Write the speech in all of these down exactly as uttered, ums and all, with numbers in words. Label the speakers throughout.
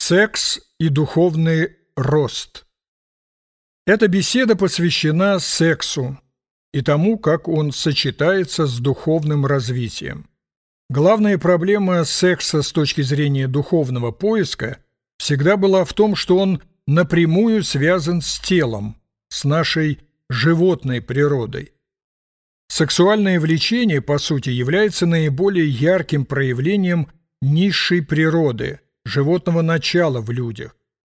Speaker 1: Секс и духовный рост. Эта беседа посвящена сексу и тому, как он сочетается с духовным развитием. Главная проблема секса с точки зрения духовного поиска всегда была в том, что он напрямую связан с телом, с нашей животной природой. Сексуальное влечение, по сути, является наиболее ярким проявлением низшей природы, животного начала в людях.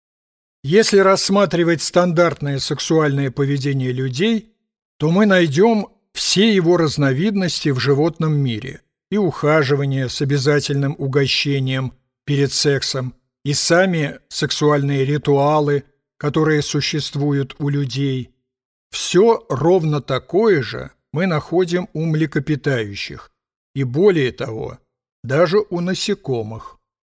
Speaker 1: Если рассматривать стандартное сексуальное поведение людей, то мы найдем все его разновидности в животном мире: и ухаживание с обязательным угощением перед сексом, и сами сексуальные ритуалы, которые существуют у людей. Все ровно такое же мы находим у млекопитающих, и более того, даже у насекомых.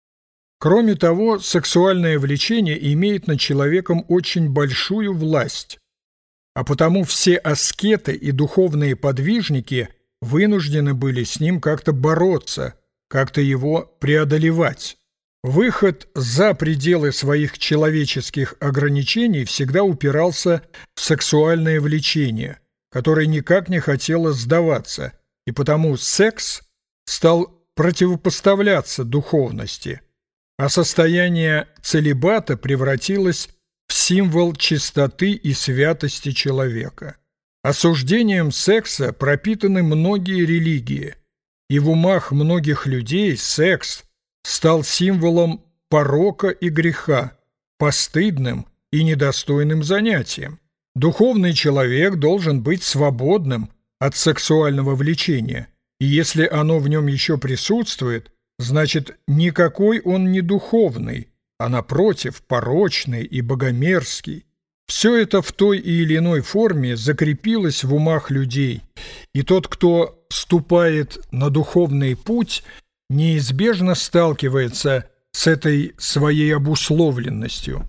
Speaker 1: Кроме того, сексуальное влечение имеет над человеком очень большую власть, а потому все аскеты и духовные подвижники вынуждены были с ним как-то бороться, как-то его преодолевать. Выход за пределы своих человеческих ограничений всегда упирался в сексуальное влечение, которое никак не хотело сдаваться, и потому секс стал противопоставляться духовности, а состояние целибата превратилось в символ чистоты и святости человека. Осуждением секса пропитаны многие религии, и в умах многих людей секс стал символом порока и греха, постыдным и недостойным занятием. Духовный человек должен быть свободным от сексуального влечения, и если оно в нем еще присутствует, значит, никакой он не духовный, а, напротив, порочный и богомерзкий. Все это в той или иной форме закрепилось в умах людей, и тот, кто ступает на духовный путь, неизбежно сталкивается с этой своей обусловленностью.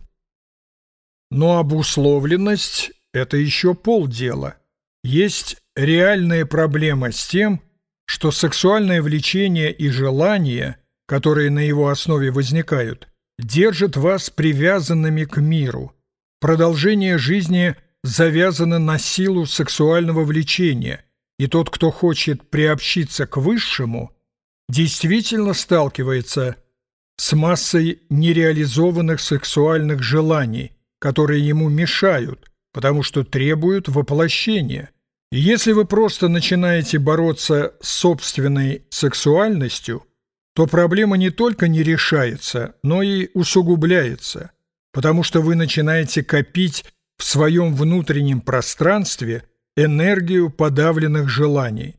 Speaker 1: Но обусловленность – это еще полдела. Есть реальная проблема с тем, что сексуальное влечение и желания, которые на его основе возникают, держат вас привязанными к миру. Продолжение жизни завязано на силу сексуального влечения, и тот, кто хочет приобщиться к высшему, действительно сталкивается с массой нереализованных сексуальных желаний, которые ему мешают, потому что требуют воплощения. И если вы просто начинаете бороться с собственной сексуальностью, то проблема не только не решается, но и усугубляется, потому что вы начинаете копить в своем внутреннем пространстве энергию подавленных желаний.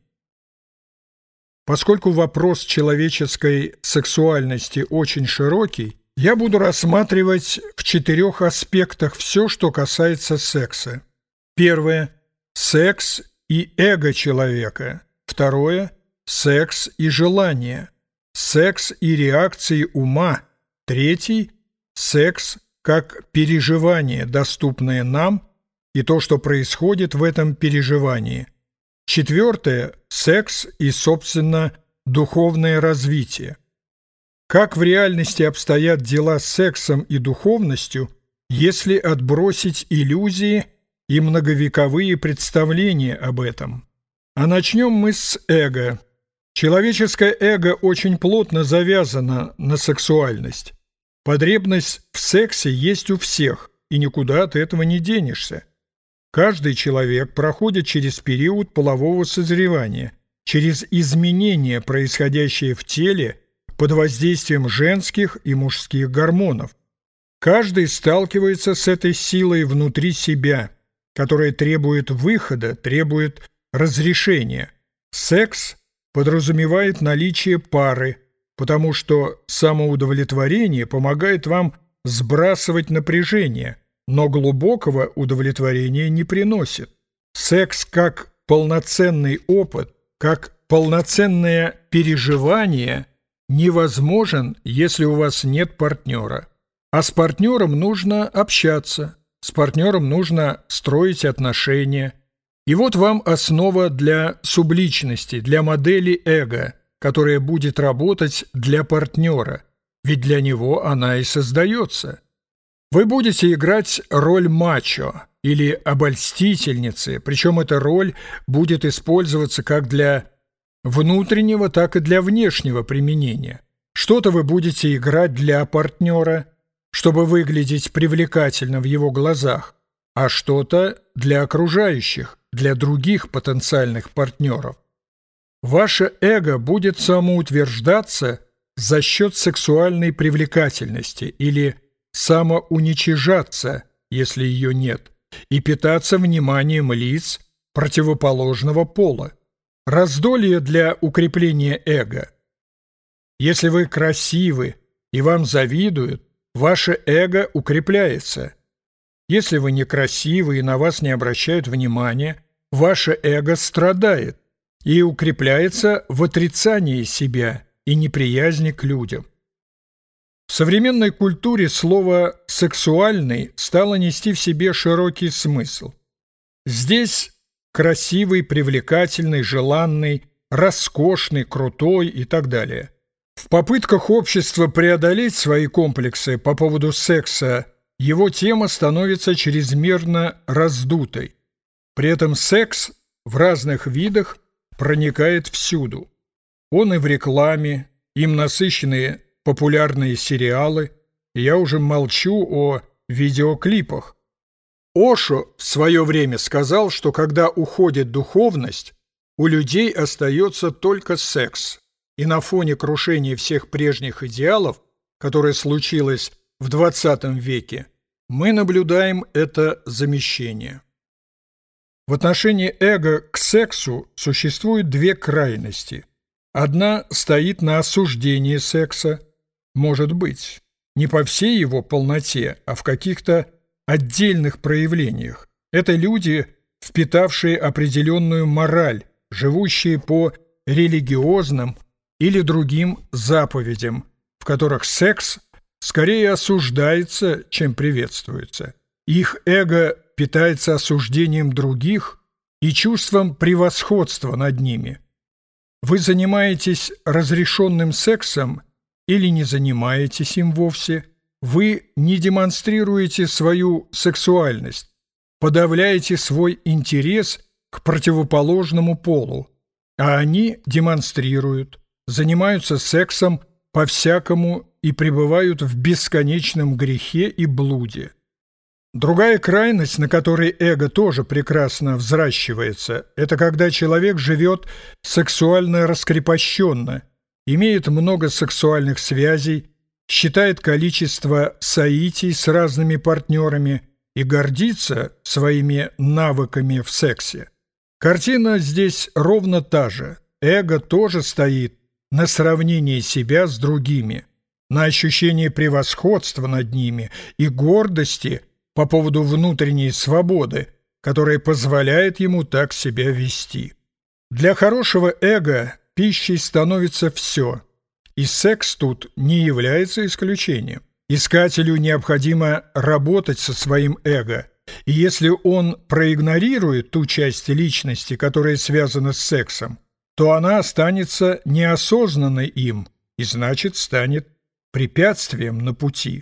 Speaker 1: Поскольку вопрос человеческой сексуальности очень широкий, я буду рассматривать в четырех аспектах все, что касается секса. Первое – секс и эго человека. Второе – секс и желание. Секс и реакции ума. Третий – секс как переживание, доступное нам, и то, что происходит в этом переживании. Четвертое – секс и, собственно, духовное развитие. Как в реальности обстоят дела с сексом и духовностью, если отбросить иллюзии и многовековые представления об этом? А начнем мы с эго. Человеческое эго очень плотно завязано на сексуальность. Потребность в сексе есть у всех, и никуда от этого не денешься. Каждый человек проходит через период полового созревания, через изменения, происходящие в теле под воздействием женских и мужских гормонов. Каждый сталкивается с этой силой внутри себя, которая требует выхода, требует разрешения. Секс подразумевает наличие пары, потому что самоудовлетворение помогает вам сбрасывать напряжение, но глубокого удовлетворения не приносит. Секс как полноценный опыт, как полноценное переживание невозможен, если у вас нет партнера. А с партнером нужно общаться, с партнером нужно строить отношения. И вот вам основа для субличности, для модели эго, которая будет работать для партнера. ведь для него она и создается. Вы будете играть роль мачо или обольстительницы, причем эта роль будет использоваться как для внутреннего, так и для внешнего применения. Что-то вы будете играть для партнера, чтобы выглядеть привлекательно в его глазах, а что-то для окружающих, для других потенциальных партнеров. Ваше эго будет самоутверждаться за счет сексуальной привлекательности или самоуничижаться, если ее нет, и питаться вниманием лиц противоположного пола. Раздолье для укрепления эго. Если вы красивы и вам завидуют, ваше эго укрепляется. Если вы некрасивы и на вас не обращают внимания, ваше эго страдает и укрепляется в отрицании себя и неприязни к людям. В современной культуре слово «сексуальный» стало нести в себе широкий смысл. Здесь красивый, привлекательный, желанный, роскошный, крутой и так далее. В попытках общества преодолеть свои комплексы по поводу секса его тема становится чрезмерно раздутой. При этом секс в разных видах проникает всюду. Он и в рекламе, им насыщенные популярные сериалы, и я уже молчу о видеоклипах. Ошо в свое время сказал, что когда уходит духовность, у людей остается только секс, и на фоне крушения всех прежних идеалов, которое случилось в двадцатом веке, мы наблюдаем это замещение. В отношении эго к сексу существует две крайности. Одна стоит на осуждении секса, может быть, не по всей его полноте, а в каких-то отдельных проявлениях. Это люди, впитавшие определенную мораль, живущие по религиозным или другим заповедям, в которых секс скорее осуждается, чем приветствуется. Их эго питается осуждением других и чувством превосходства над ними. Вы занимаетесь разрешенным сексом или не занимаетесь им вовсе, вы не демонстрируете свою сексуальность, подавляете свой интерес к противоположному полу, а они демонстрируют, занимаются сексом по-всякому и пребывают в бесконечном грехе и блуде. Другая крайность, на которой эго тоже прекрасно взращивается, это когда человек живет сексуально раскрепощенно, имеет много сексуальных связей, считает количество соитий с разными партнерами и гордится своими навыками в сексе. Картина здесь ровно та же. Эго тоже стоит на сравнении себя с другими, на ощущении превосходства над ними и гордости по поводу внутренней свободы, которая позволяет ему так себя вести. Для хорошего эго пищей становится все, и секс тут не является исключением. Искателю необходимо работать со своим эго, и если он проигнорирует ту часть личности, которая связана с сексом, то она останется неосознанной им и, значит, станет препятствием на пути.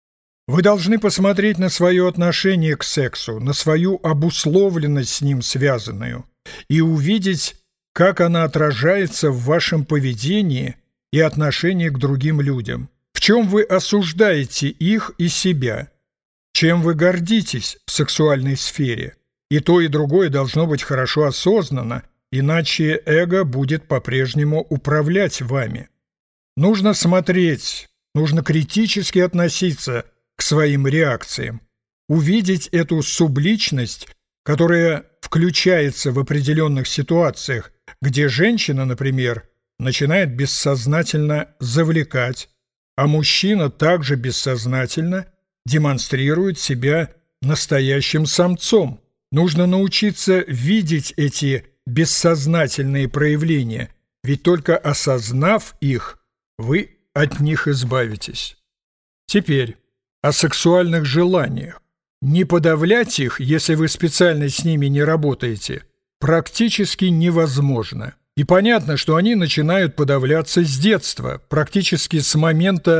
Speaker 1: Вы должны посмотреть на свое отношение к сексу, на свою обусловленность с ним связанную, и увидеть, как она отражается в вашем поведении и отношении к другим людям, в чем вы осуждаете их и себя, чем вы гордитесь в сексуальной сфере. И то, и другое должно быть хорошо осознанно, иначе эго будет по-прежнему управлять вами. Нужно смотреть, нужно критически относиться к своим реакциям, увидеть эту субличность, которая включается в определенных ситуациях, где женщина, например, начинает бессознательно завлекать, а мужчина также бессознательно демонстрирует себя настоящим самцом. Нужно научиться видеть эти бессознательные проявления, ведь только осознав их, вы от них избавитесь. Теперь о сексуальных желаниях. Не подавлять их, если вы специально с ними не работаете, практически невозможно. И понятно, что они начинают подавляться с детства, практически с момента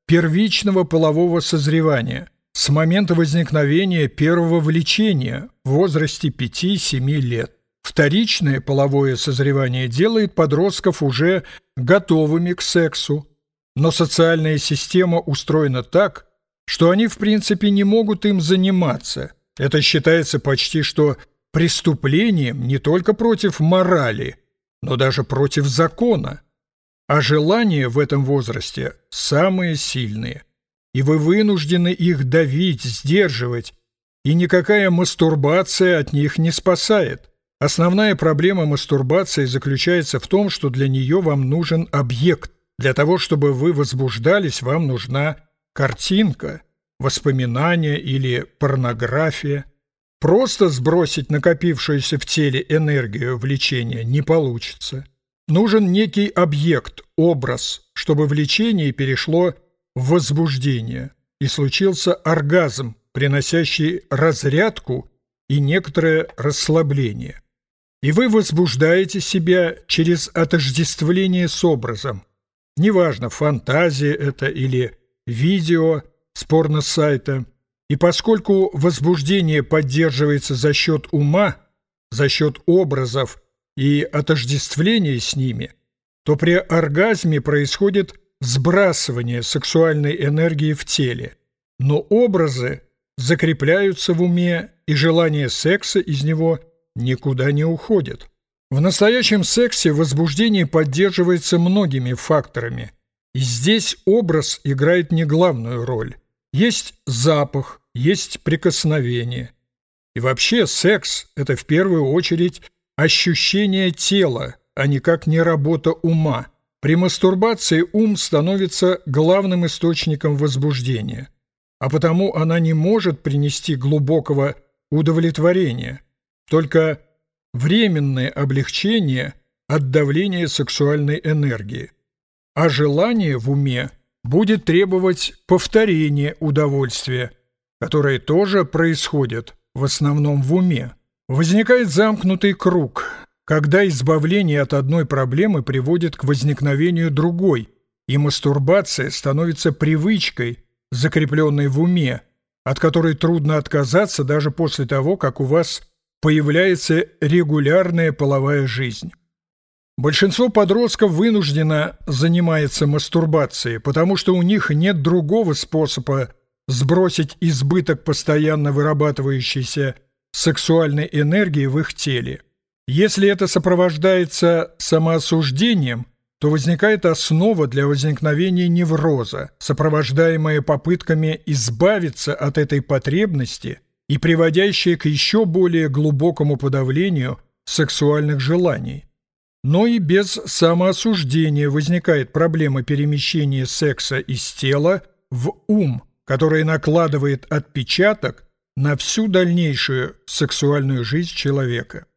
Speaker 1: первичного полового созревания, с момента возникновения первого влечения в возрасте пяти-семи лет. Вторичное половое созревание делает подростков уже готовыми к сексу, но социальная система устроена так, что они в принципе не могут им заниматься. Это считается почти что преступлением не только против морали, но даже против закона. А желания в этом возрасте самые сильные, и вы вынуждены их давить, сдерживать, и никакая мастурбация от них не спасает. Основная проблема мастурбации заключается в том, что для нее вам нужен объект. Для того, чтобы вы возбуждались, вам нужна картинка, воспоминание или порнография. Просто сбросить накопившуюся в теле энергию влечения не получится. Нужен некий объект, образ, чтобы влечение перешло в возбуждение, и случился оргазм, приносящий разрядку и некоторое расслабление. И вы возбуждаете себя через отождествление с образом. Неважно, фантазия это или видео с порно-сайта. И поскольку возбуждение поддерживается за счет ума, за счет образов и отождествления с ними, то при оргазме происходит сбрасывание сексуальной энергии в теле, но образы закрепляются в уме, и желание секса из него никуда не уходит. В настоящем сексе возбуждение поддерживается многими факторами, и здесь образ играет не главную роль. Есть запах, есть прикосновение. И вообще секс – это в первую очередь ощущение тела, а никак не работа ума. При мастурбации ум становится главным источником возбуждения, а потому она не может принести глубокого удовлетворения, только временное облегчение от давления сексуальной энергии. А желание в уме будет требовать повторения удовольствия, которое тоже происходит в основном в уме. Возникает замкнутый круг, когда избавление от одной проблемы приводит к возникновению другой, и мастурбация становится привычкой, закрепленной в уме, от которой трудно отказаться даже после того, как у вас появляется регулярная половая жизнь. Большинство подростков вынужденно занимается мастурбацией, потому что у них нет другого способа сбросить избыток постоянно вырабатывающейся сексуальной энергии в их теле. Если это сопровождается самоосуждением, то возникает основа для возникновения невроза, сопровождаемая попытками избавиться от этой потребности и приводящая к еще более глубокому подавлению сексуальных желаний. Но и без самоосуждения возникает проблема перемещения секса из тела в ум, которая накладывает отпечаток на всю дальнейшую сексуальную жизнь человека.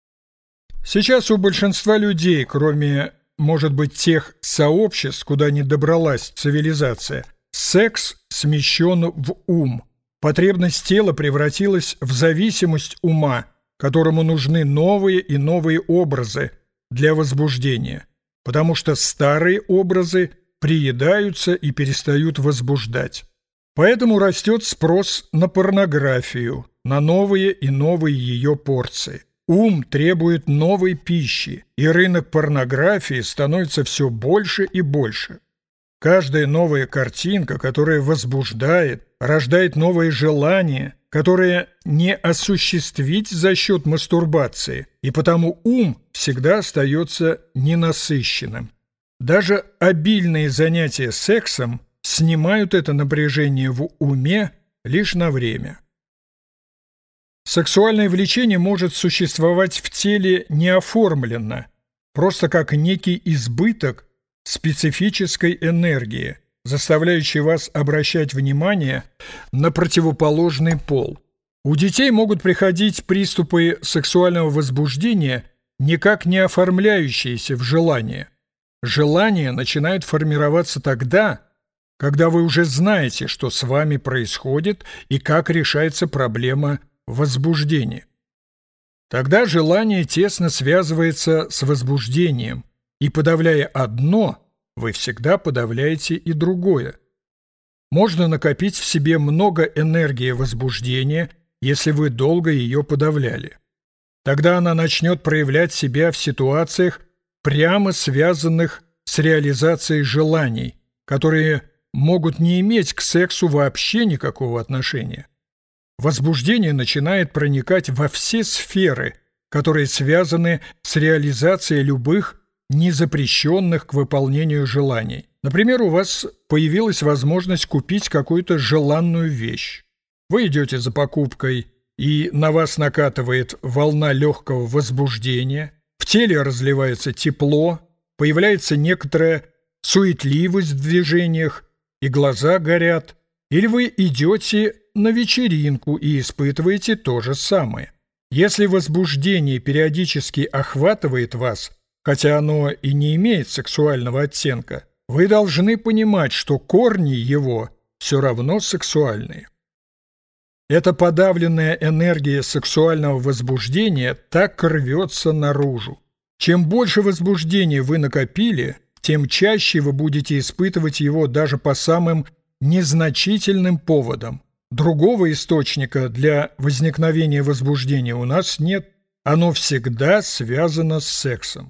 Speaker 1: Сейчас у большинства людей, кроме, может быть, тех сообществ, куда не добралась цивилизация, секс смещен в ум. Потребность тела превратилась в зависимость ума, которому нужны новые и новые образы для возбуждения, потому что старые образы приедаются и перестают возбуждать. Поэтому растет спрос на порнографию, на новые и новые ее порции. Ум требует новой пищи, и рынок порнографии становится все больше и больше. Каждая новая картинка, которая возбуждает, рождает новые желания, которые не осуществить за счет мастурбации, и потому ум всегда остается ненасыщенным. Даже обильные занятия сексом снимают это напряжение в уме лишь на время. Сексуальное влечение может существовать в теле неоформленно, просто как некий избыток специфической энергии, заставляющий вас обращать внимание на противоположный пол. У детей могут приходить приступы сексуального возбуждения, никак не оформляющиеся в желание. Желание начинает формироваться тогда, когда вы уже знаете, что с вами происходит и как решается проблема возбуждения. Тогда желание тесно связывается с возбуждением, и, подавляя одно, вы всегда подавляете и другое. можно накопить в себе много энергии возбуждения, если вы долго ее подавляли. Тогда она начнет проявлять себя в ситуациях, прямо связанных с реализацией желаний, которые могут не иметь к сексу вообще никакого отношения. Возбуждение начинает проникать во все сферы, которые связаны с реализацией любых незапрещенных к выполнению желаний. Например, у вас появилась возможность купить какую-то желанную вещь. Вы идете за покупкой, и на вас накатывает волна легкого возбуждения, в теле разливается тепло, появляется некоторая суетливость в движениях, и глаза горят, или вы идете на вечеринку и испытываете то же самое. Если возбуждение периодически охватывает вас, хотя оно и не имеет сексуального оттенка, вы должны понимать, что корни его все равно сексуальные. Эта подавленная энергия сексуального возбуждения так рвется наружу. Чем больше возбуждения вы накопили, тем чаще вы будете испытывать его даже по самым незначительным поводам. Другого источника для возникновения возбуждения у нас нет, оно всегда связано с сексом.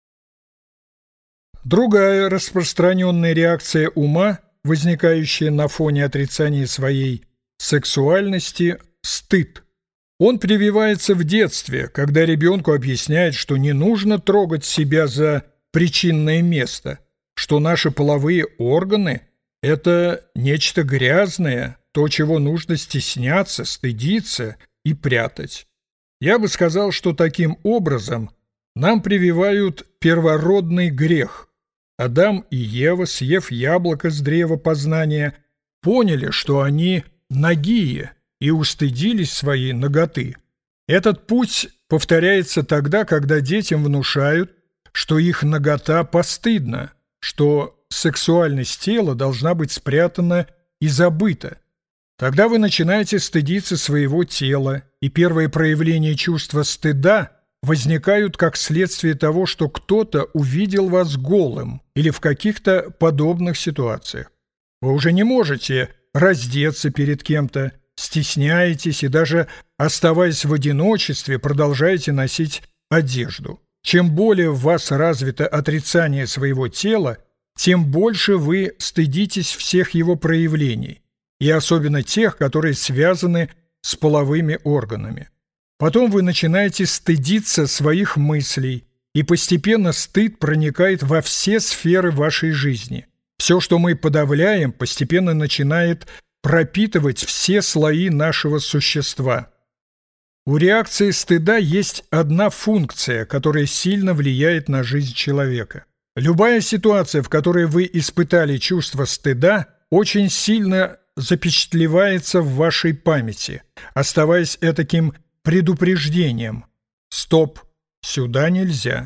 Speaker 1: Другая распространенная реакция ума, возникающая на фоне отрицания своей сексуальности – стыд. Он прививается в детстве, когда ребенку объясняют, что не нужно трогать себя за причинное место, что наши половые органы – это нечто грязное, то, чего нужно стесняться, стыдиться и прятать. Я бы сказал, что таким образом нам прививают первородный грех. Адам и Ева, съев яблоко с древа познания, поняли, что они нагие и устыдились своей наготы. Этот путь повторяется тогда, когда детям внушают, что их нагота постыдна, что сексуальность тела должна быть спрятана и забыта. Тогда вы начинаете стыдиться своего тела, и первые проявления чувства стыда возникают как следствие того, что кто-то увидел вас голым или в каких-то подобных ситуациях. Вы уже не можете раздеться перед кем-то, стесняетесь и даже, оставаясь в одиночестве, продолжаете носить одежду. Чем более в вас развито отрицание своего тела, тем больше вы стыдитесь всех его проявлений, и особенно тех, которые связаны с половыми органами. Потом вы начинаете стыдиться своих мыслей, и постепенно стыд проникает во все сферы вашей жизни. Все, что мы подавляем, постепенно начинает пропитывать все слои нашего существа. У реакции стыда есть одна функция, которая сильно влияет на жизнь человека. Любая ситуация, в которой вы испытали чувство стыда, очень сильно запечатлевается в вашей памяти, оставаясь этаким предупреждением: «Стоп, сюда нельзя».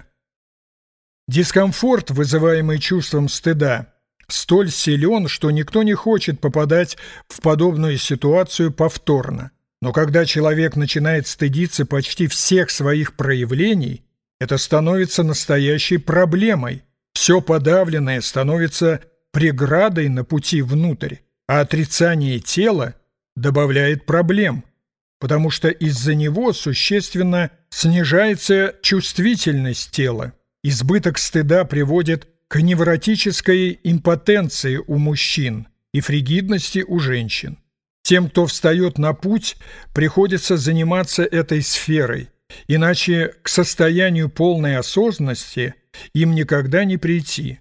Speaker 1: Дискомфорт, вызываемый чувством стыда, столь силен, что никто не хочет попадать в подобную ситуацию повторно. Но когда человек начинает стыдиться почти всех своих проявлений, это становится настоящей проблемой. Все подавленное становится преградой на пути внутрь, а отрицание тела добавляет проблем, потому что из-за него существенно снижается чувствительность тела. Избыток стыда приводит к невротической импотенции у мужчин и фригидности у женщин. Тем, кто встает на путь, приходится заниматься этой сферой, иначе к состоянию полной осознанности им никогда не прийти.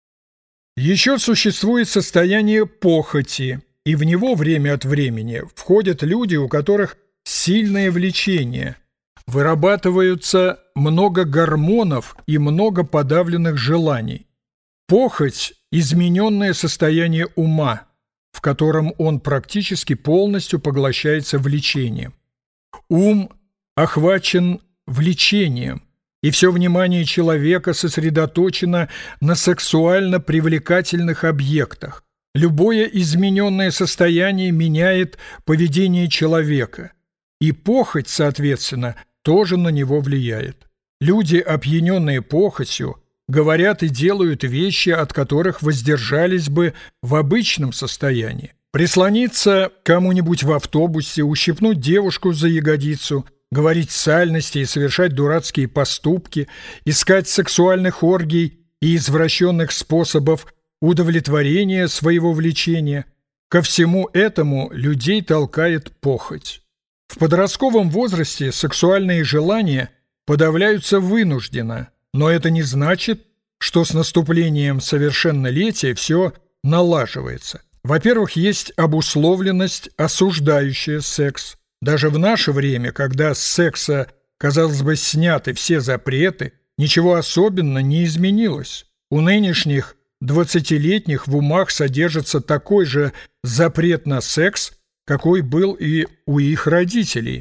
Speaker 1: Еще существует состояние похоти, и в него время от времени входят люди, у которых сильное влечение. Вырабатываются много гормонов и много подавленных желаний. Похоть – измененное состояние ума, в котором он практически полностью поглощается влечением. Ум охвачен влечением, и все внимание человека сосредоточено на сексуально привлекательных объектах. Любое измененное состояние меняет поведение человека, и похоть, соответственно, тоже на него влияет. Люди, опьяненные похотью, говорят и делают вещи, от которых воздержались бы в обычном состоянии. Прислониться к кому-нибудь в автобусе, ущипнуть девушку за ягодицу, говорить сальности и совершать дурацкие поступки, искать сексуальных оргий и извращенных способов удовлетворения своего влечения. Ко всему этому людей толкает похоть. В подростковом возрасте сексуальные желания подавляются вынужденно, но это не значит, что с наступлением совершеннолетия все налаживается. Во-первых, есть обусловленность, осуждающая секс. Даже в наше время, когда с секса, казалось бы, сняты все запреты, ничего особенно не изменилось. У нынешних двадцатилетних в умах содержится такой же запрет на секс, какой был и у их родителей.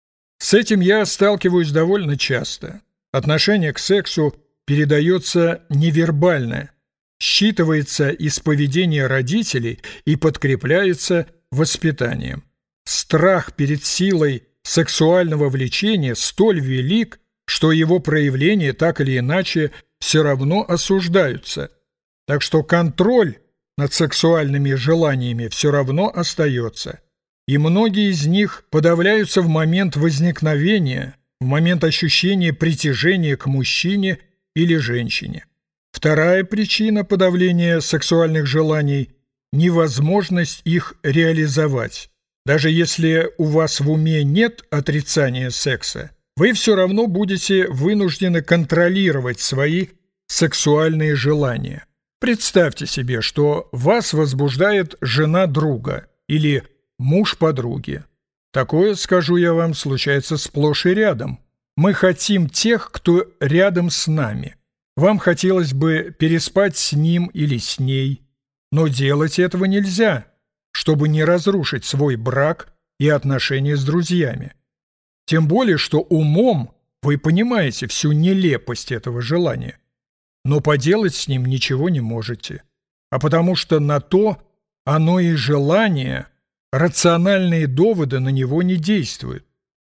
Speaker 1: С этим я сталкиваюсь довольно часто. Отношение к сексу передается невербально, считывается из поведения родителей и подкрепляется воспитанием. Страх перед силой сексуального влечения столь велик, что его проявления так или иначе все равно осуждаются. Так что контроль над сексуальными желаниями все равно остается. И многие из них подавляются в момент возникновения, в момент ощущения притяжения к мужчине или женщине. Вторая причина подавления сексуальных желаний – невозможность их реализовать. Даже если у вас в уме нет отрицания секса, вы все равно будете вынуждены контролировать свои сексуальные желания. Представьте себе, что вас возбуждает жена друга или муж подруги. Такое, скажу я вам, случается сплошь и рядом. Мы хотим тех, кто рядом с нами. Вам хотелось бы переспать с ним или с ней, но делать этого нельзя, чтобы не разрушить свой брак и отношения с друзьями. Тем более, что умом вы понимаете всю нелепость этого желания, но поделать с ним ничего не можете. А потому что на то оно и желание, рациональные доводы на него не действуют.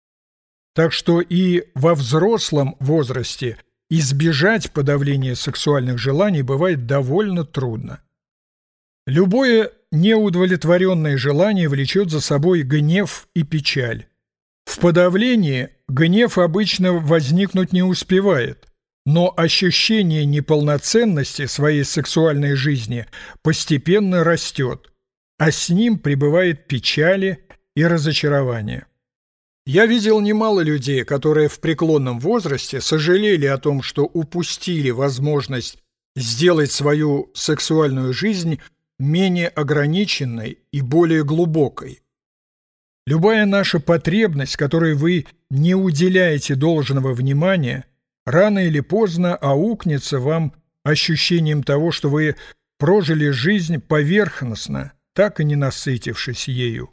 Speaker 1: Так что и во взрослом возрасте избежать подавления сексуальных желаний бывает довольно трудно. Любое неудовлетворенное желание влечет за собой гнев и печаль. В подавлении гнев обычно возникнуть не успевает, но ощущение неполноценности своей сексуальной жизни постепенно растет, а с ним прибывает печали и разочарование. Я видел немало людей, которые в преклонном возрасте сожалели о том, что упустили возможность сделать свою сексуальную жизнь менее ограниченной и более глубокой. Любая наша потребность, которой вы не уделяете должного внимания, рано или поздно аукнется вам ощущением того, что вы прожили жизнь поверхностно, так и не насытившись ею.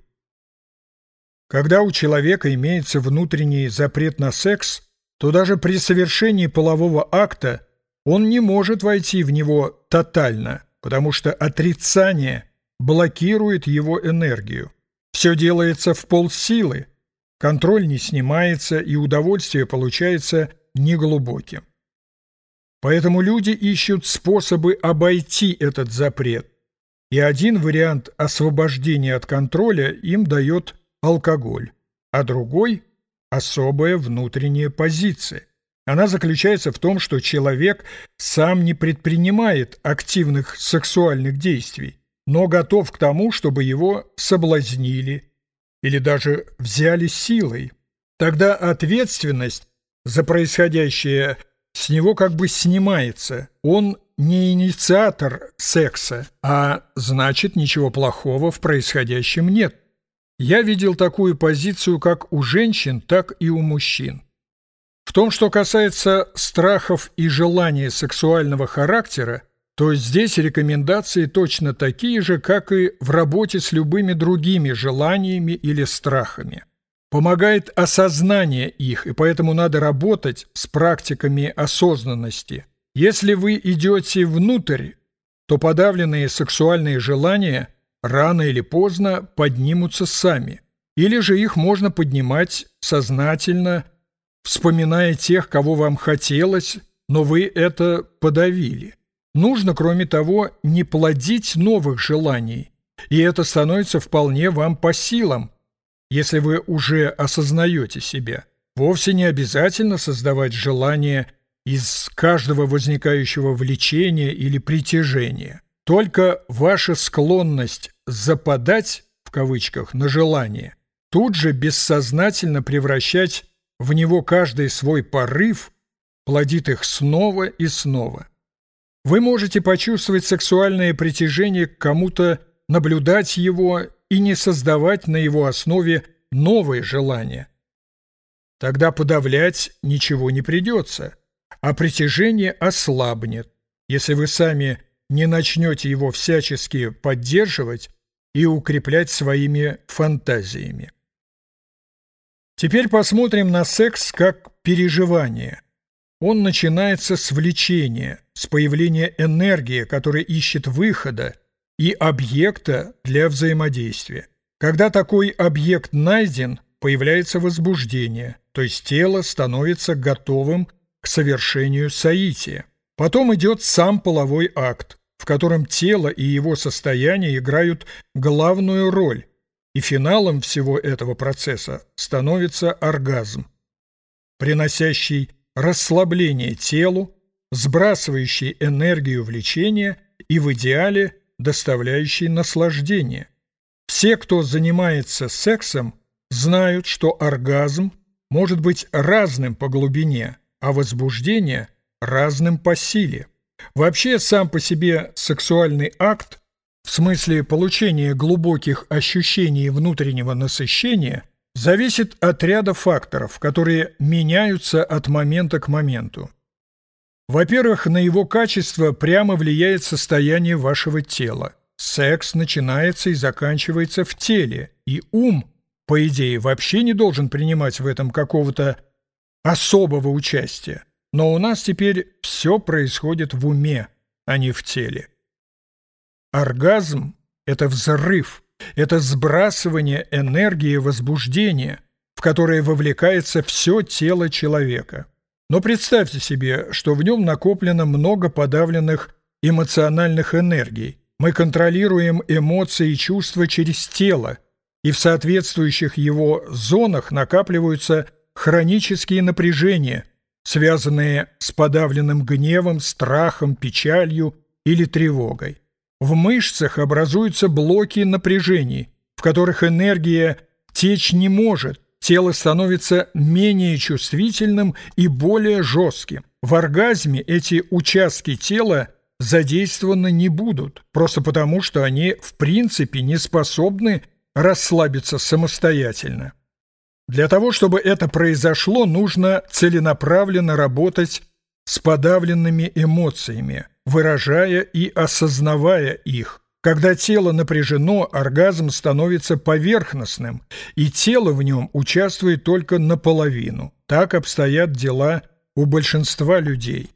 Speaker 1: Когда у человека имеется внутренний запрет на секс, то даже при совершении полового акта он не может войти в него тотально, потому что отрицание блокирует его энергию. Все делается в полсилы, контроль не снимается и удовольствие получается неглубоким. Поэтому люди ищут способы обойти этот запрет, и один вариант освобождения от контроля им дает алкоголь, а другой – особая внутренняя позиция. Она заключается в том, что человек сам не предпринимает активных сексуальных действий, но готов к тому, чтобы его соблазнили или даже взяли силой. Тогда ответственность за происходящее с него как бы снимается. Он не инициатор секса, а значит, ничего плохого в происходящем нет. Я видел такую позицию как у женщин, так и у мужчин. В том, что касается страхов и желаний сексуального характера, то здесь рекомендации точно такие же, как и в работе с любыми другими желаниями или страхами. Помогает осознание их, и поэтому надо работать с практиками осознанности. Если вы идете внутрь, то подавленные сексуальные желания рано или поздно поднимутся сами, или же их можно поднимать сознательно, вспоминая тех, кого вам хотелось, но вы это подавили. Нужно, кроме того, не плодить новых желаний, и это становится вполне вам по силам, если вы уже осознаете себя. Вовсе не обязательно создавать желание из каждого возникающего влечения или притяжения. Только ваша склонность «западать» в кавычках на желание, тут же бессознательно превращать в него каждый свой порыв, плодит их снова и снова. Вы можете почувствовать сексуальное притяжение к кому-то, наблюдать его и не создавать на его основе новые желания. Тогда подавлять ничего не придется, а притяжение ослабнет, если вы сами не начнете его всячески поддерживать и укреплять своими фантазиями. Теперь посмотрим на секс как переживание. Он начинается с влечения, с появления энергии, которая ищет выхода, и объекта для взаимодействия. Когда такой объект найден, появляется возбуждение, то есть тело становится готовым к совершению соития. Потом идет сам половой акт, в котором тело и его состояние играют главную роль, и финалом всего этого процесса становится оргазм, приносящий расслабление телу, сбрасывающий энергию влечения и в идеале доставляющий наслаждение. Все, кто занимается сексом, знают, что оргазм может быть разным по глубине, а возбуждение – разным по силе. Вообще, сам по себе сексуальный акт, в смысле получения глубоких ощущений внутреннего насыщения, зависит от ряда факторов, которые меняются от момента к моменту. Во-первых, на его качество прямо влияет состояние вашего тела. Секс начинается и заканчивается в теле, и ум, по идее, вообще не должен принимать в этом какого-то особого участия. Но у нас теперь все происходит в уме, а не в теле. Оргазм – это взрыв, это сбрасывание энергии возбуждения, в которое вовлекается все тело человека. Но представьте себе, что в нем накоплено много подавленных эмоциональных энергий. Мы контролируем эмоции и чувства через тело, и в соответствующих его зонах накапливаются хронические напряжения, связанные с подавленным гневом, страхом, печалью или тревогой. В мышцах образуются блоки напряжений, в которых энергия течь не может, тело становится менее чувствительным и более жестким. В оргазме эти участки тела задействованы не будут, просто потому что они в принципе не способны расслабиться самостоятельно. Для того, чтобы это произошло, нужно целенаправленно работать с подавленными эмоциями, выражая и осознавая их. Когда тело напряжено, оргазм становится поверхностным, и тело в нем участвует только наполовину. Так обстоят дела у большинства людей.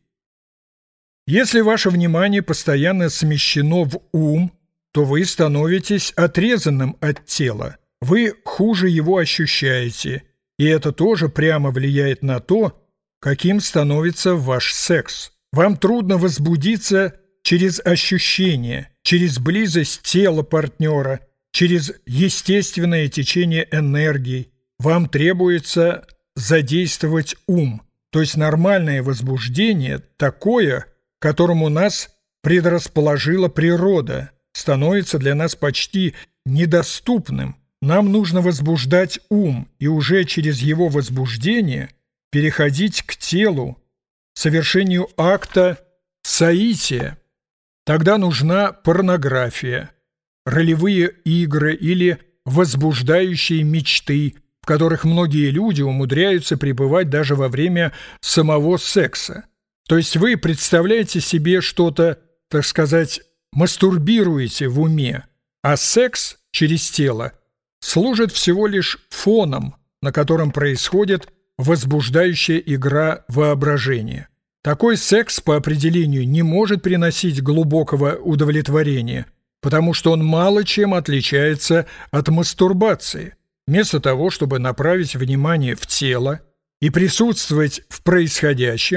Speaker 1: Если ваше внимание постоянно смещено в ум, то вы становитесь отрезанным от тела. Вы хуже его ощущаете, и это тоже прямо влияет на то, каким становится ваш секс. Вам трудно возбудиться через ощущения, через близость тела партнера, через естественное течение энергии. Вам требуется задействовать ум, то есть нормальное возбуждение, такое, к которому нас предрасположила природа, становится для нас почти недоступным. Нам нужно возбуждать ум и уже через его возбуждение переходить к телу, совершению акта соития. Тогда нужна порнография, ролевые игры или возбуждающие мечты, в которых многие люди умудряются пребывать даже во время самого секса. То есть вы представляете себе что-то, так сказать, мастурбируете в уме, а секс через тело служит всего лишь фоном, на котором происходит возбуждающая игра воображения. Такой секс по определению не может приносить глубокого удовлетворения, потому что он мало чем отличается от мастурбации. Вместо того, чтобы направить внимание в тело и присутствовать в происходящем,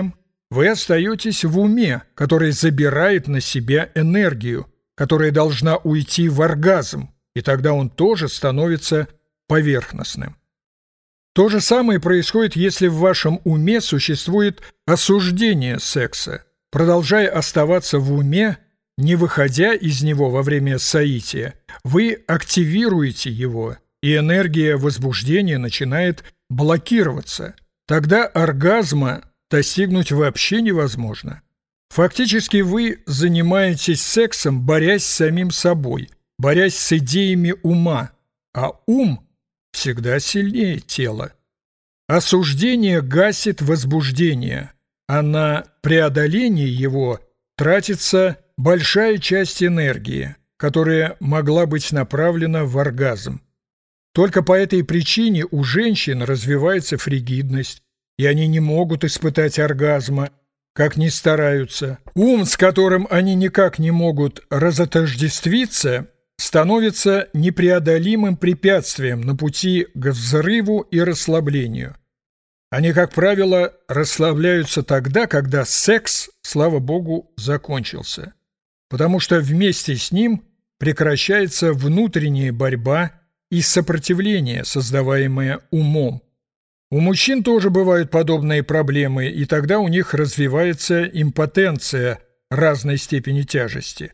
Speaker 1: вы остаетесь в уме, который забирает на себя энергию, которая должна уйти в оргазм, и тогда он тоже становится поверхностным. То же самое происходит, если в вашем уме существует осуждение секса. Продолжая оставаться в уме, не выходя из него во время соития, вы активируете его, и энергия возбуждения начинает блокироваться. Тогда оргазма достигнуть вообще невозможно. Фактически вы занимаетесь сексом, борясь с самим собой, борясь с идеями ума, а ум всегда сильнее тела. Осуждение гасит возбуждение, а на преодоление его тратится большая часть энергии, которая могла быть направлена в оргазм. Только по этой причине у женщин развивается фригидность, и они не могут испытать оргазма, как ни стараются. Ум, с которым они никак не могут разотождествиться, становится непреодолимым препятствием на пути к взрыву и расслаблению. Они, как правило, расслабляются тогда, когда секс, слава богу, закончился, потому что вместе с ним прекращается внутренняя борьба и сопротивление, создаваемое умом. У мужчин тоже бывают подобные проблемы, и тогда у них развивается импотенция разной степени тяжести.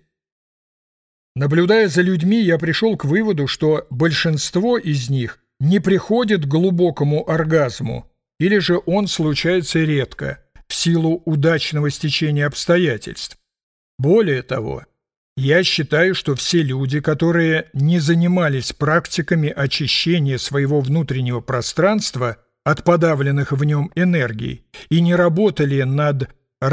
Speaker 1: Наблюдая за людьми, я пришел к выводу, что большинство из них не приходит к глубокому оргазму, или же он случается редко, в силу удачного стечения обстоятельств. Более того, я считаю, что все люди, которые не занимались практиками очищения своего внутреннего пространства от подавленных в нем энергий и не работали над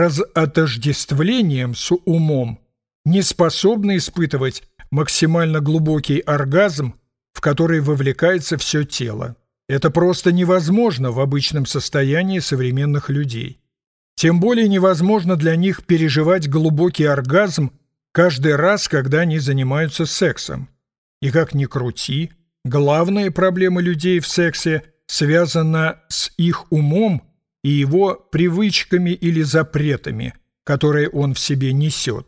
Speaker 1: разотождествлением с умом, не способны испытывать максимально глубокий оргазм, в который вовлекается все тело. Это просто невозможно в обычном состоянии современных людей. Тем более невозможно для них переживать глубокий оргазм каждый раз, когда они занимаются сексом. И как ни крути, главная проблема людей в сексе связана с их умом и его привычками или запретами, которые он в себе несет.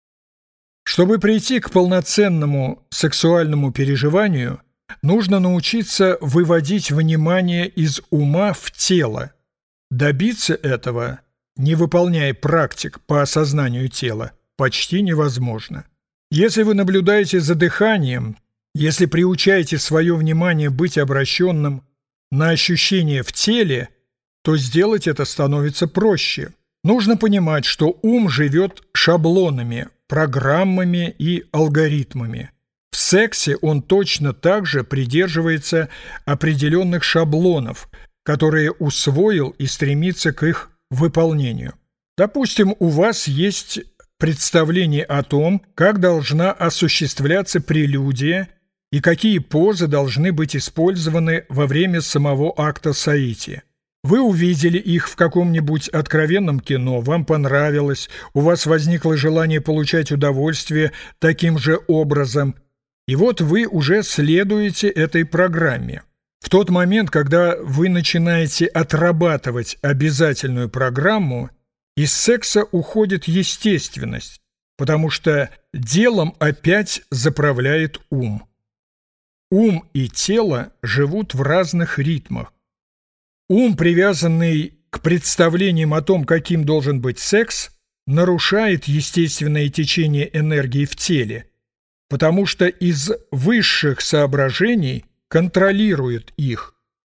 Speaker 1: Чтобы прийти к полноценному сексуальному переживанию, нужно научиться выводить внимание из ума в тело. Добиться этого, не выполняя практик по осознанию тела, почти невозможно. Если вы наблюдаете за дыханием, если приучаете свое внимание быть обращенным на ощущения в теле, то сделать это становится проще. Нужно понимать, что ум живет шаблонами, программами и алгоритмами. В сексе он точно так же придерживается определенных шаблонов, которые усвоил и стремится к их выполнению. Допустим, у вас есть представление о том, как должна осуществляться прелюдия и какие позы должны быть использованы во время самого акта соития. Вы увидели их в каком-нибудь откровенном кино, вам понравилось, у вас возникло желание получать удовольствие таким же образом, и вот вы уже следуете этой программе. В тот момент, когда вы начинаете отрабатывать обязательную программу, из секса уходит естественность, потому что делом опять заправляет ум. Ум и тело живут в разных ритмах. Ум, привязанный к представлениям о том, каким должен быть секс, нарушает естественное течение энергии в теле, потому что из высших соображений контролирует их.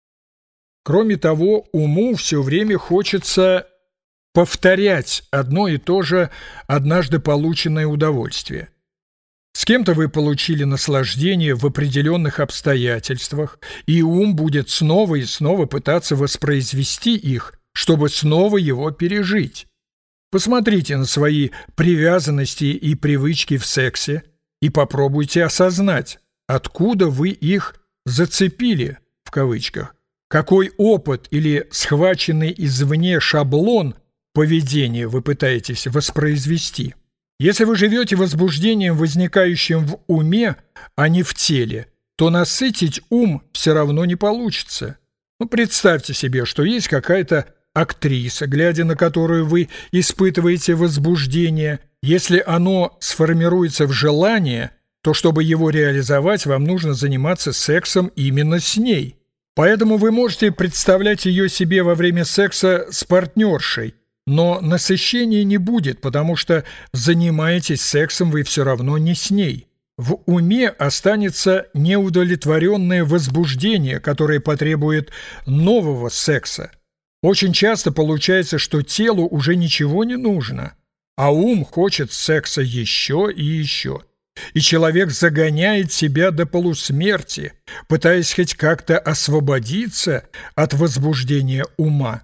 Speaker 1: Кроме того, уму все время хочется повторять одно и то же однажды полученное удовольствие. С кем-то вы получили наслаждение в определенных обстоятельствах, и ум будет снова и снова пытаться воспроизвести их, чтобы снова его пережить. Посмотрите на свои привязанности и привычки в сексе и попробуйте осознать, откуда вы их «зацепили», в кавычках. Какой опыт или схваченный извне шаблон поведения вы пытаетесь воспроизвести? Если вы живете возбуждением, возникающим в уме, а не в теле, то насытить ум все равно не получится. Ну, представьте себе, что есть какая-то актриса, глядя на которую вы испытываете возбуждение. Если оно сформируется в желание, то чтобы его реализовать, вам нужно заниматься сексом именно с ней. Поэтому вы можете представлять ее себе во время секса с партнершей, но насыщения не будет, потому что занимаетесь сексом вы все равно не с ней. В уме останется неудовлетворенное возбуждение, которое потребует нового секса. Очень часто получается, что телу уже ничего не нужно, а ум хочет секса еще и еще. И человек загоняет себя до полусмерти, пытаясь хоть как-то освободиться от возбуждения ума.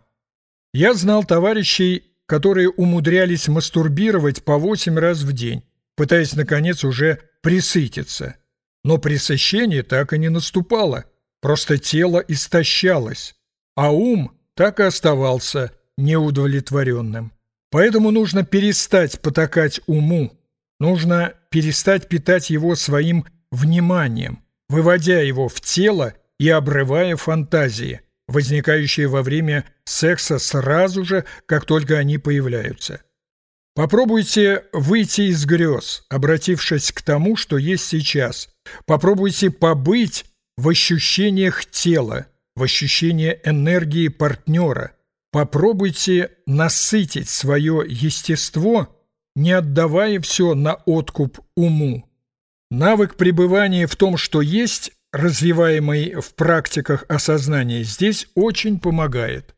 Speaker 1: Я знал товарищей, которые умудрялись мастурбировать по восемь раз в день, пытаясь, наконец, уже пресытиться. Но пресыщение так и не наступало, просто тело истощалось, а ум так и оставался неудовлетворенным. Поэтому нужно перестать потакать уму, нужно перестать питать его своим вниманием, выводя его в тело и обрывая фантазии, возникающие во время секса сразу же, как только они появляются. Попробуйте выйти из грез, обратившись к тому, что есть сейчас. Попробуйте побыть в ощущениях тела, в ощущении энергии партнера. Попробуйте насытить свое естество, не отдавая все на откуп уму. Навык пребывания в том, что есть, развиваемый в практиках осознания, здесь очень помогает.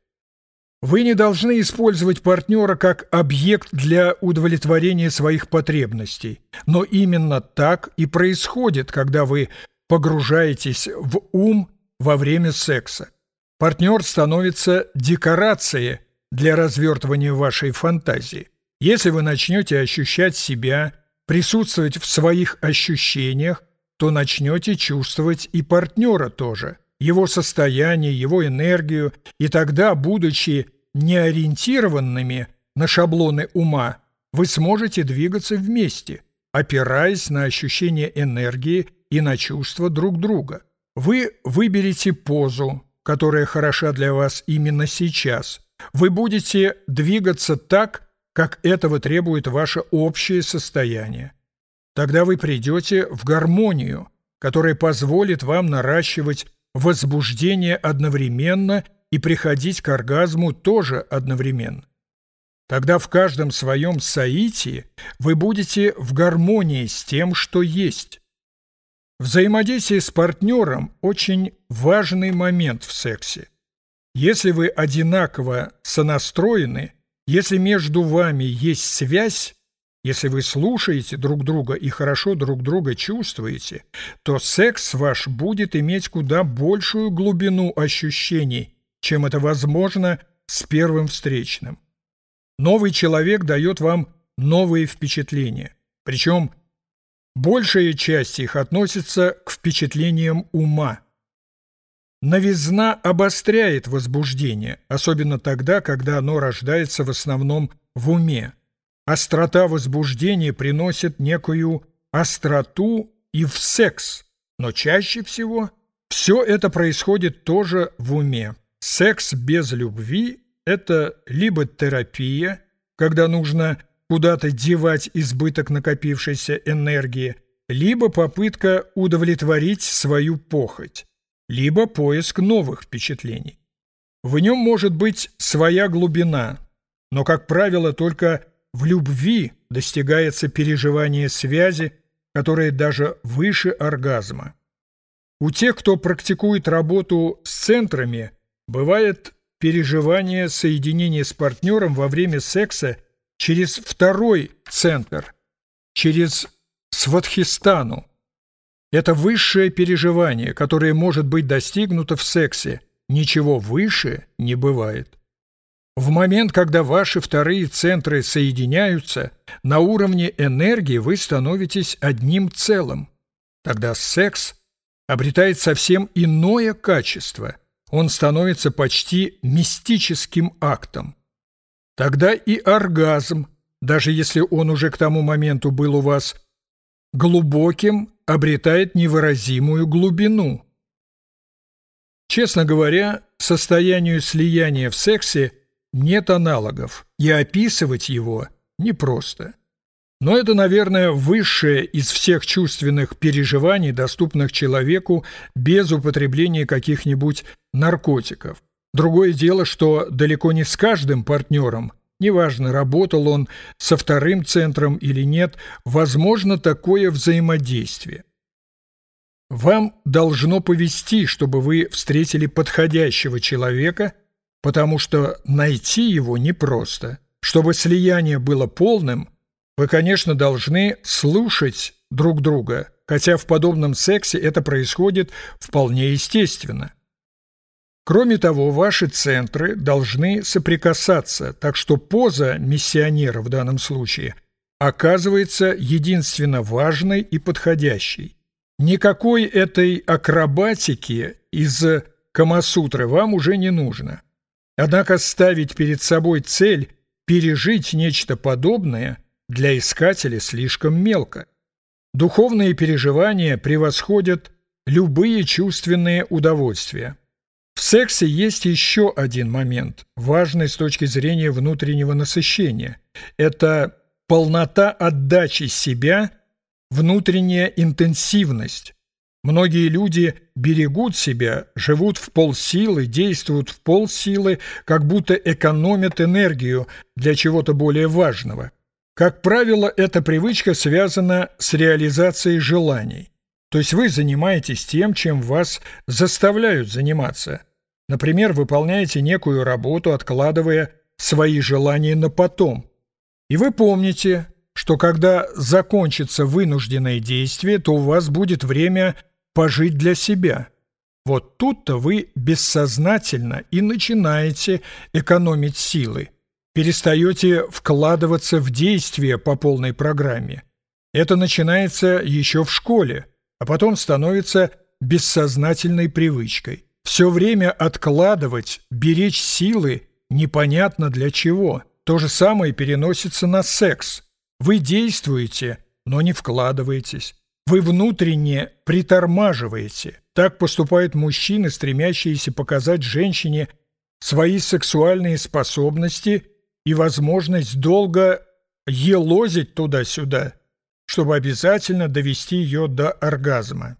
Speaker 1: Вы не должны использовать партнера как объект для удовлетворения своих потребностей, но именно так и происходит, когда вы погружаетесь в ум во время секса. Партнер становится декорацией для развертывания вашей фантазии. Если вы начнете ощущать себя, присутствовать в своих ощущениях, то начнете чувствовать и партнера тоже, его состояние, его энергию, и тогда, будучи неориентированными на шаблоны ума, вы сможете двигаться вместе, опираясь на ощущение энергии и на чувства друг друга. Вы выберете позу, которая хороша для вас именно сейчас. Вы будете двигаться так, как этого требует ваше общее состояние. Тогда вы придете в гармонию, которая позволит вам наращивать возбуждение одновременно и приходить к оргазму тоже одновременно. Тогда в каждом своем соитии вы будете в гармонии с тем, что есть. Взаимодействие с партнером – очень важный момент в сексе. Если вы одинаково сонастроены, если между вами есть связь, если вы слушаете друг друга и хорошо друг друга чувствуете, то секс ваш будет иметь куда большую глубину ощущений, чем это возможно с первым встречным. Новый человек дает вам новые впечатления, причем большая часть их относится к впечатлениям ума. Новизна обостряет возбуждение, особенно тогда, когда оно рождается в основном в уме. Острота возбуждения приносит некую остроту и в секс, но чаще всего все это происходит тоже в уме. Секс без любви – это либо терапия, когда нужно куда-то девать избыток накопившейся энергии, либо попытка удовлетворить свою похоть, либо поиск новых впечатлений. В нем может быть своя глубина, но, как правило, только в любви достигается переживание связи, которое даже выше оргазма. У тех, кто практикует работу с центрами, бывает переживание соединения с партнером во время секса через второй центр, через свадхистану. Это высшее переживание, которое может быть достигнуто в сексе. Ничего выше не бывает. В момент, когда ваши вторые центры соединяются, на уровне энергии вы становитесь одним целым. Тогда секс обретает совсем иное качество. Он становится почти мистическим актом. Тогда и оргазм, даже если он уже к тому моменту был у вас глубоким, обретает невыразимую глубину. Честно говоря, состоянию слияния в сексе нет аналогов, и описывать его непросто. Но это, наверное, высшее из всех чувственных переживаний, доступных человеку без употребления каких-нибудь наркотиков. Другое дело, что далеко не с каждым партнером, неважно, работал он со вторым центром или нет, возможно такое взаимодействие. Вам должно повезти, чтобы вы встретили подходящего человека, потому что найти его непросто. Чтобы слияние было полным, вы, конечно, должны слушать друг друга, хотя в подобном сексе это происходит вполне естественно. Кроме того, ваши центры должны соприкасаться, так что поза миссионера в данном случае оказывается единственно важной и подходящей. Никакой этой акробатики из Камасутры вам уже не нужно. Однако ставить перед собой цель пережить нечто подобное для искателя слишком мелко. Духовные переживания превосходят любые чувственные удовольствия. В сексе есть еще один момент, важный с точки зрения внутреннего насыщения. Это полнота отдачи себя, внутренняя интенсивность. Многие люди берегут себя, живут в полсилы, действуют в полсилы, как будто экономят энергию для чего-то более важного. Как правило, эта привычка связана с реализацией желаний. То есть вы занимаетесь тем, чем вас заставляют заниматься. Например, выполняете некую работу, откладывая свои желания на потом. И вы помните, что когда закончится вынужденное действие, то у вас будет время пожить для себя. Вот тут-то вы бессознательно и начинаете экономить силы. Перестаете вкладываться в действие по полной программе. Это начинается еще в школе, а потом становится бессознательной привычкой. Все время откладывать, беречь силы непонятно для чего. То же самое переносится на секс. Вы действуете, но не вкладываетесь. Вы внутренне притормаживаете. Так поступают мужчины, стремящиеся показать женщине свои сексуальные способности и возможность долго елозить туда-сюда, чтобы обязательно довести ее до оргазма.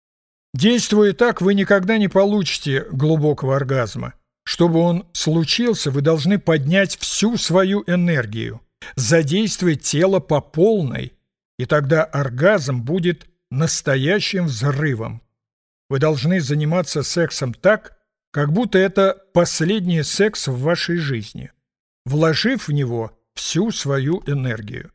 Speaker 1: Действуя так, вы никогда не получите глубокого оргазма. Чтобы он случился, вы должны поднять всю свою энергию, задействовать тело по полной, и тогда оргазм будет настоящим взрывом. Вы должны заниматься сексом так, как будто это последний секс в вашей жизни, вложив в него всю свою энергию.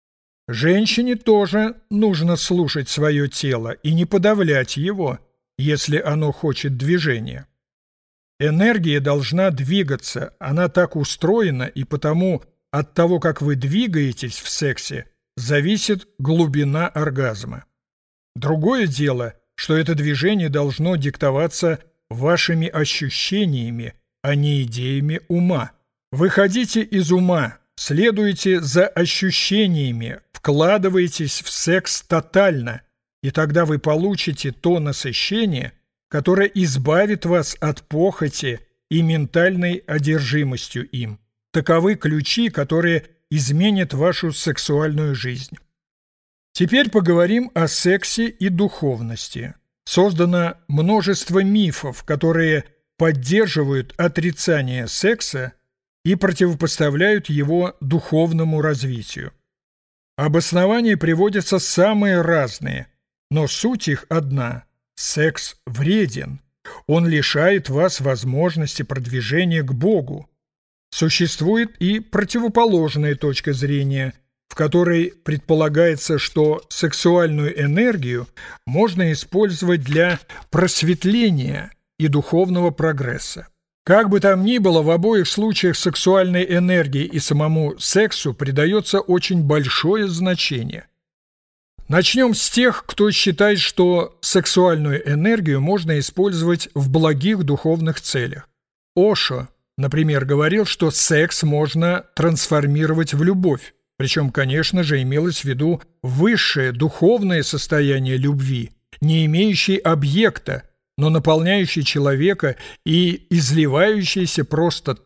Speaker 1: Женщине тоже нужно слушать свое тело и не подавлять его, если оно хочет движения. Энергия должна двигаться, она так устроена, и потому от того, как вы двигаетесь в сексе, зависит глубина оргазма. Другое дело, что это движение должно диктоваться вашими ощущениями, а не идеями ума. Выходите из ума, следуйте за ощущениями, вкладывайтесь в секс тотально, и тогда вы получите то насыщение, которое избавит вас от похоти и ментальной одержимостью им. Таковы ключи, которые изменят вашу сексуальную жизнь. Теперь поговорим о сексе и духовности. Создано множество мифов, которые поддерживают отрицание секса и противопоставляют его духовному развитию. Обоснования приводятся самые разные, но суть их одна – секс вреден. Он лишает вас возможности продвижения к Богу. Существует и противоположная точка зрения, в которой предполагается, что сексуальную энергию можно использовать для просветления и духовного прогресса. Как бы там ни было, в обоих случаях сексуальной энергии и самому сексу придается очень большое значение. Начнем с тех, кто считает, что сексуальную энергию можно использовать в благих духовных целях. Ошо, например, говорил, что секс можно трансформировать в любовь, причем, конечно же, имелось в виду высшее духовное состояние любви, не имеющее объекта, но наполняющий человека и изливающийся просто так,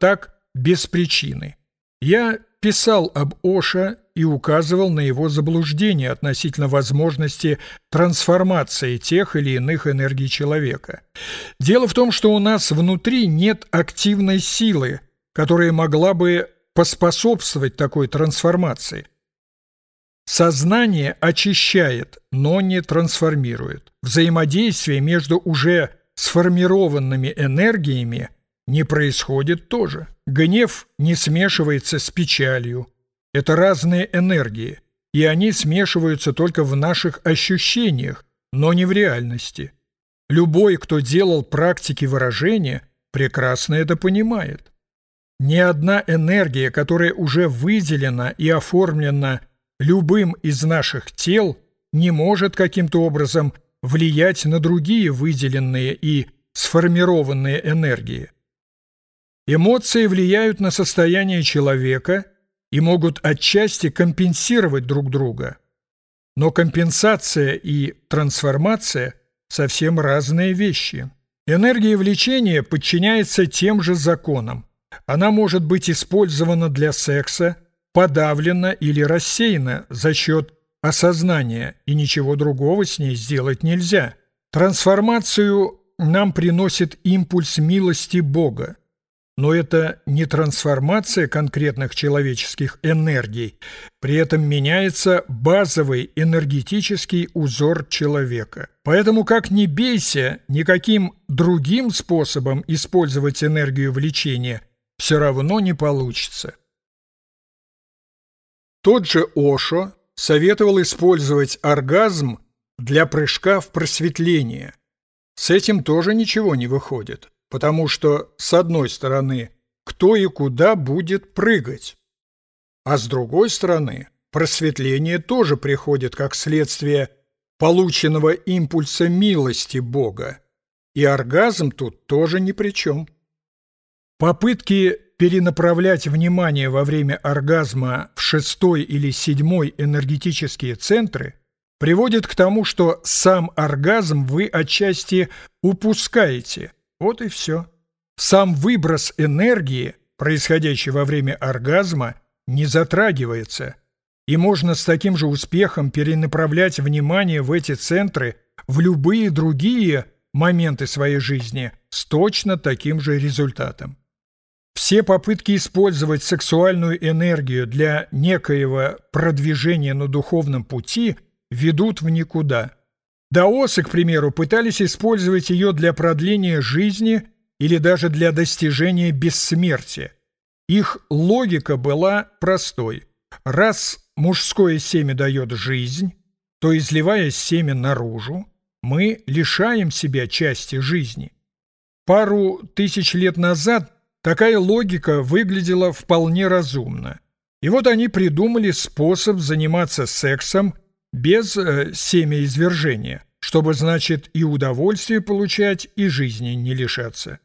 Speaker 1: без причины. Я писал об Оша и указывал на его заблуждение относительно возможности трансформации тех или иных энергий человека. Дело в том, что у нас внутри нет активной силы, которая могла бы поспособствовать такой трансформации. Сознание очищает, но не трансформирует. Взаимодействие между уже сформированными энергиями не происходит тоже. Гнев не смешивается с печалью. Это разные энергии, и они смешиваются только в наших ощущениях, но не в реальности. Любой, кто делал практики выражения, прекрасно это понимает. Ни одна энергия, которая уже выделена и оформлена любым из наших тел, не может каким-то образом влиять на другие выделенные и сформированные энергии. Эмоции влияют на состояние человека и могут отчасти компенсировать друг друга. Но компенсация и трансформация – совсем разные вещи. Энергия влечения подчиняется тем же законам. Она может быть использована для секса, подавлена или рассеяна за счет осознания, и ничего другого с ней сделать нельзя. Трансформацию нам приносит импульс милости Бога. Но это не трансформация конкретных человеческих энергий, при этом меняется базовый энергетический узор человека. Поэтому как ни бейся, никаким другим способом использовать энергию влечения все равно не получится. Тот же Ошо советовал использовать оргазм для прыжка в просветление. С этим тоже ничего не выходит. Потому что, с одной стороны, кто и куда будет прыгать, а с другой стороны, просветление тоже приходит как следствие полученного импульса милости Бога, и оргазм тут тоже ни при чем. Попытки перенаправлять внимание во время оргазма в шестой или седьмой энергетические центры приводят к тому, что сам оргазм вы отчасти упускаете. Вот и все. Сам выброс энергии, происходящий во время оргазма, не затрагивается, и можно с таким же успехом перенаправлять внимание в эти центры в любые другие моменты своей жизни с точно таким же результатом. Все попытки использовать сексуальную энергию для некоего продвижения на духовном пути ведут в никуда. Даосы, к примеру, пытались использовать ее для продления жизни или даже для достижения бессмертия. Их логика была простой. Раз мужское семя дает жизнь, то, изливая семя наружу, мы лишаем себя части жизни. Пару тысяч лет назад такая логика выглядела вполне разумно. И вот они придумали способ заниматься сексом без э, семяизвержения, чтобы, значит, и удовольствие получать, и жизни не лишаться.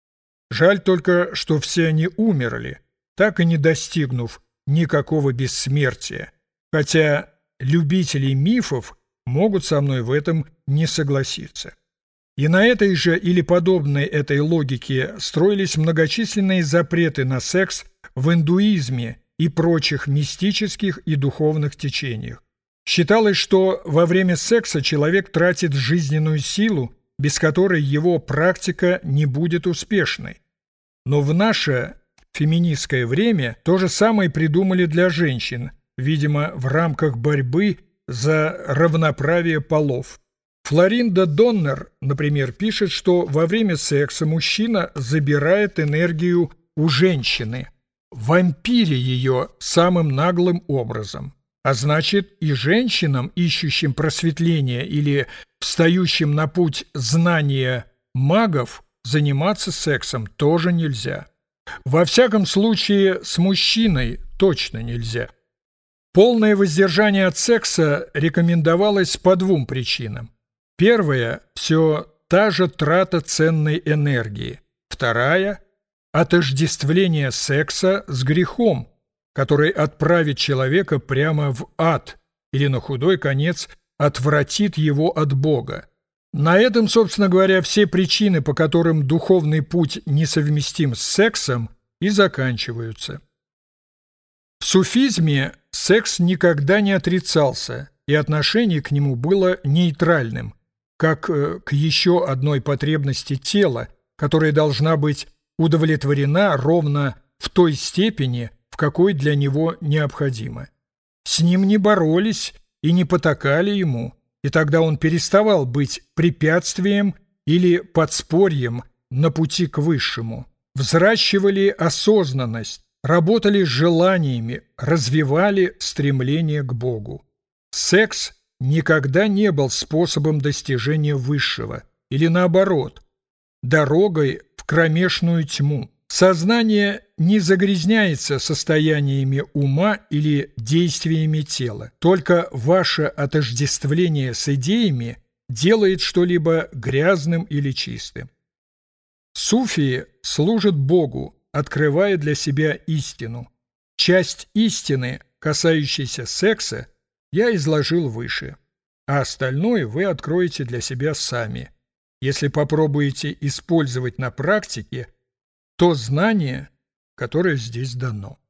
Speaker 1: Жаль только, что все они умерли, так и не достигнув никакого бессмертия, хотя любители мифов могут со мной в этом не согласиться. И на этой же или подобной этой логике строились многочисленные запреты на секс в индуизме и прочих мистических и духовных течениях. Считалось, что во время секса человек тратит жизненную силу, без которой его практика не будет успешной. Но в наше феминистское время то же самое придумали для женщин, видимо, в рамках борьбы за равноправие полов. Флоринда Доннер, например, пишет, что во время секса мужчина забирает энергию у женщины, вампиря ее самым наглым образом. А значит, и женщинам, ищущим просветления или встающим на путь знания магов, заниматься сексом тоже нельзя. Во всяком случае, с мужчиной точно нельзя. Полное воздержание от секса рекомендовалось по двум причинам. Первая – все та же трата ценной энергии. Вторая – отождествление секса с грехом, который отправит человека прямо в ад или, на худой конец, отвратит его от Бога. На этом, собственно говоря, все причины, по которым духовный путь несовместим с сексом, и заканчиваются. В суфизме секс никогда не отрицался, и отношение к нему было нейтральным, как к еще одной потребности тела, которая должна быть удовлетворена ровно в той степени, в какой для него необходимо. С ним не боролись и не потакали ему, и тогда он переставал быть препятствием или подспорьем на пути к высшему. Взращивали осознанность, работали с желаниями, развивали стремление к Богу. Секс никогда не был способом достижения высшего, или наоборот, дорогой в кромешную тьму. Сознание не загрязняется состояниями ума или действиями тела. Только ваше отождествление с идеями делает что-либо грязным или чистым. Суфии служат Богу, открывая для себя истину. Часть истины, касающейся секса, я изложил выше, а остальное вы откроете для себя сами, если попробуете использовать на практике то знание, которое здесь дано.